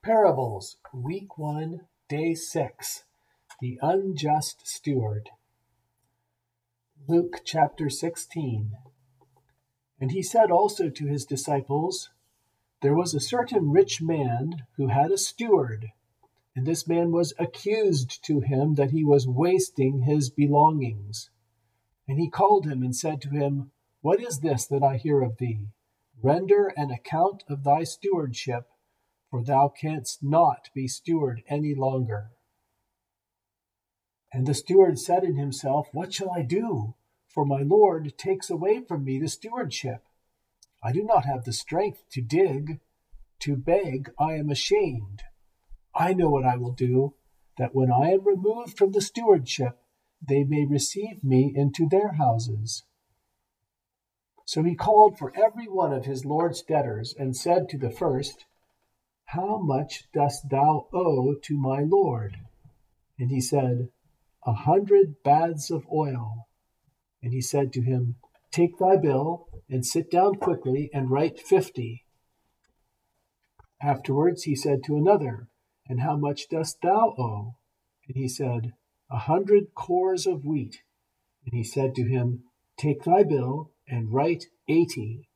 Parables, Week 1, Day 6, The Unjust Steward. Luke chapter 16. And he said also to his disciples, There was a certain rich man who had a steward, and this man was accused to him that he was wasting his belongings. And he called him and said to him, What is this that I hear of thee? Render an account of thy stewardship, for thou canst not be steward any longer. And the steward said in himself, What shall I do? For my Lord takes away from me the stewardship. I do not have the strength to dig. To beg I am ashamed. I know what I will do, that when I am removed from the stewardship, they may receive me into their houses. So he called for every one of his Lord's debtors, and said to the first, How much dost thou owe to my Lord? And he said, 100 baths of oil. And he said to him, Take thy bill, and sit down quickly, and write 50. Afterwards he said to another, And how much dost thou owe? And he said, 100 cores of wheat. And he said to him, Take thy bill, and write 80.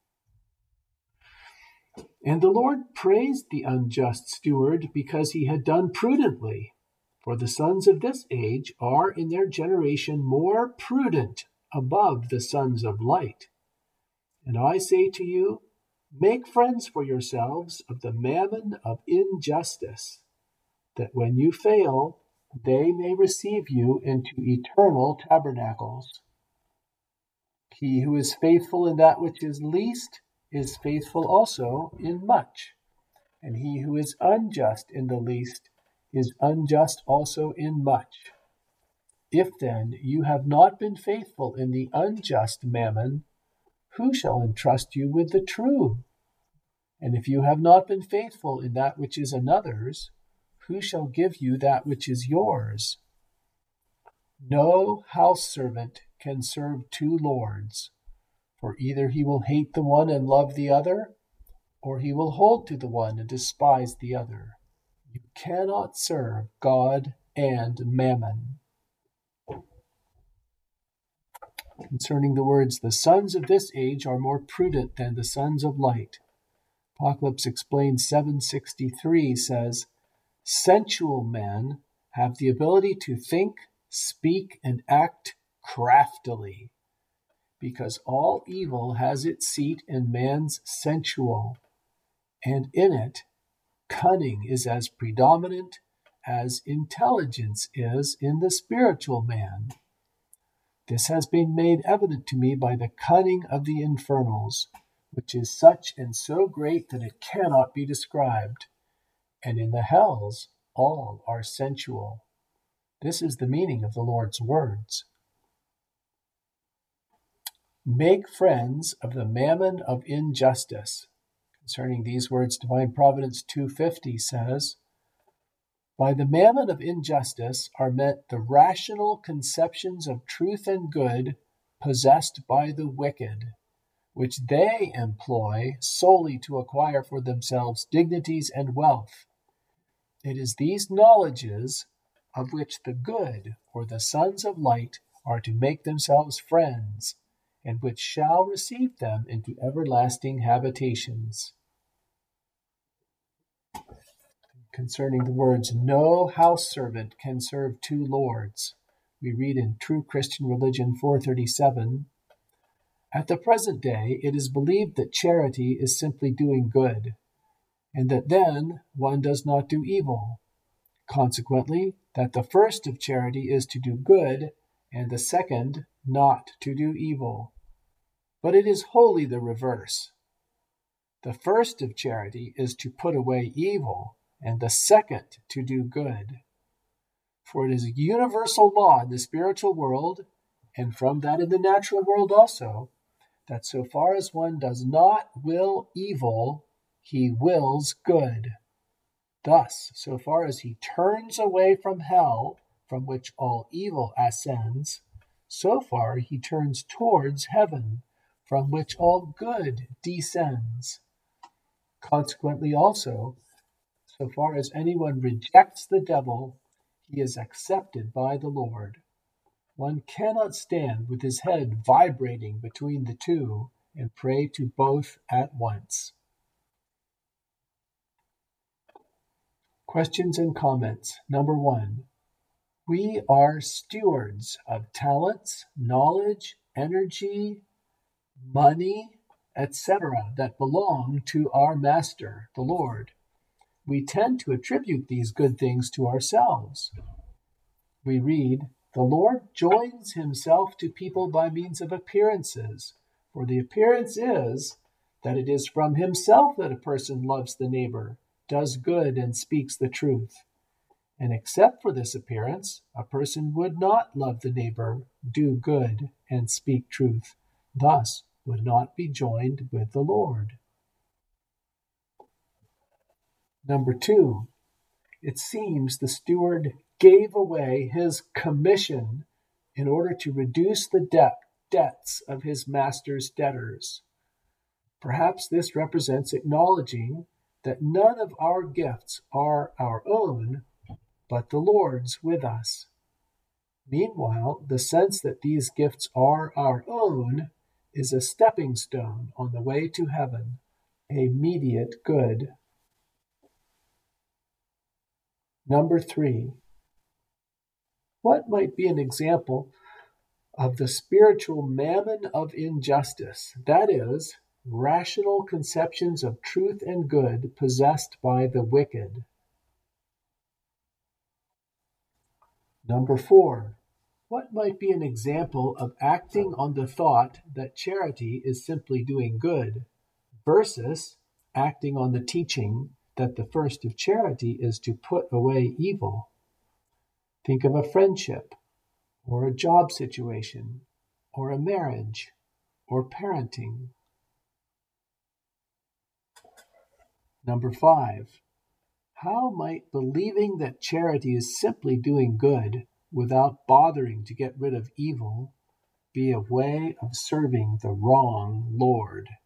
And the Lord praised the unjust steward because he had done prudently. For the sons of this age are in their generation more prudent above the sons of light. And I say to you, make friends for yourselves of the mammon of injustice, that when you fail, they may receive you into eternal tabernacles. He who is faithful in that which is least is faithful also in much, and he who is unjust in the least is unjust also in much. If then you have not been faithful in the unjust mammon, who shall entrust you with the true? And if you have not been faithful in that which is another's, who shall give you that which is yours? No house servant can serve two lords, for either he will hate the one and love the other, or he will hold to the one and despise the other. You cannot serve God and mammon. Concerning the words, the sons of this age are more prudent than the sons of light. Apocalypse Explained 763 says, Sensual men have the ability to think, speak, and act craftily, because all evil has its seat in man's sensual, and in it cunning is as predominant as intelligence is in the spiritual man. This has been made evident to me by the cunning of the infernals, which is such and so great that it cannot be described. And in the hells all are sensual. This is the meaning of the Lord's words. Make friends of the mammon of injustice. Concerning these words, Divine Providence 250 says, By the mammon of injustice are meant the rational conceptions of truth and good possessed by the wicked, which they employ solely to acquire for themselves dignities and wealth. It is these knowledges of which the good, or the sons of light, are to make themselves friends, and which shall receive them into everlasting habitations. Concerning the words, no house servant can serve two lords, we read in True Christian Religion 437, At the present day, it is believed that charity is simply doing good, and that then one does not do evil. Consequently, that the first of charity is to do good, and the second not to do evil. But it is wholly the reverse. The first of charity is to put away evil, and the second to do good. For it is a universal law in the spiritual world, and from that in the natural world also, that so far as one does not will evil, he wills good. Thus, so far as he turns away from hell, from which all evil ascends, so far he turns towards heaven, from which all good descends. Consequently also, So far as anyone rejects the devil, he is accepted by the Lord. One cannot stand with his head vibrating between the two and pray to both at once. Questions and comments. Number 1. We are stewards of talents, knowledge, energy, money, etc. that belong to our Master, the Lord. We tend to attribute these good things to ourselves. We read, "The Lord joins himself to people by means of appearances, for the appearance is that it is from himself that a person loves the neighbor, does good, and speaks the truth. And except for this appearance, a person would not love the neighbor, do good, and speak truth, thus would not be joined with the Lord." Number 2, it seems the steward gave away his commission in order to reduce the debts of his master's debtors. Perhaps this represents acknowledging that none of our gifts are our own, but the Lord's with us. Meanwhile, the sense that these gifts are our own is a stepping stone on the way to heaven, a immediate good. Number 3, what might be an example of the spiritual mammon of injustice, that is, rational conceptions of truth and good possessed by the wicked? Number 4, what might be an example of acting on the thought that charity is simply doing good versus acting on the teaching that the first of charity is to put away evil? Think of a friendship, or a job situation, or a marriage, or parenting. Number 5, how might believing that charity is simply doing good without bothering to get rid of evil be a way of serving the wrong Lord?